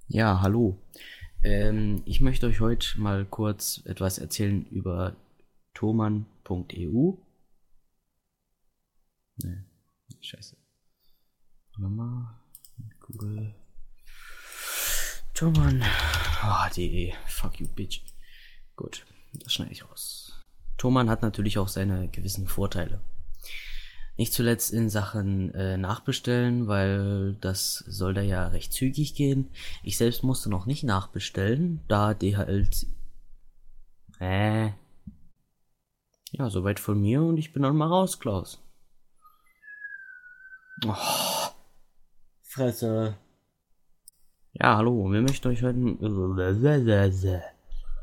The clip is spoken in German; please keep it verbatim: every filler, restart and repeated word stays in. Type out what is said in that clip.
Ja, hallo. Ähm, ich möchte euch heute mal kurz etwas erzählen über thomann punkt e u. Ne, scheiße. Nochmal. Google. Thomann. Oh, de. Fuck you, bitch. Gut, das schneide ich raus. Thomann hat natürlich auch seine gewissen Vorteile. Nicht zuletzt in Sachen äh, Nachbestellen, weil das soll da ja recht zügig gehen. Ich selbst musste noch nicht nachbestellen, da D H L. Äh. Ja, soweit von mir und ich bin dann mal raus, Klaus. Oh, Fresse. Ja, hallo, wir möchten euch heute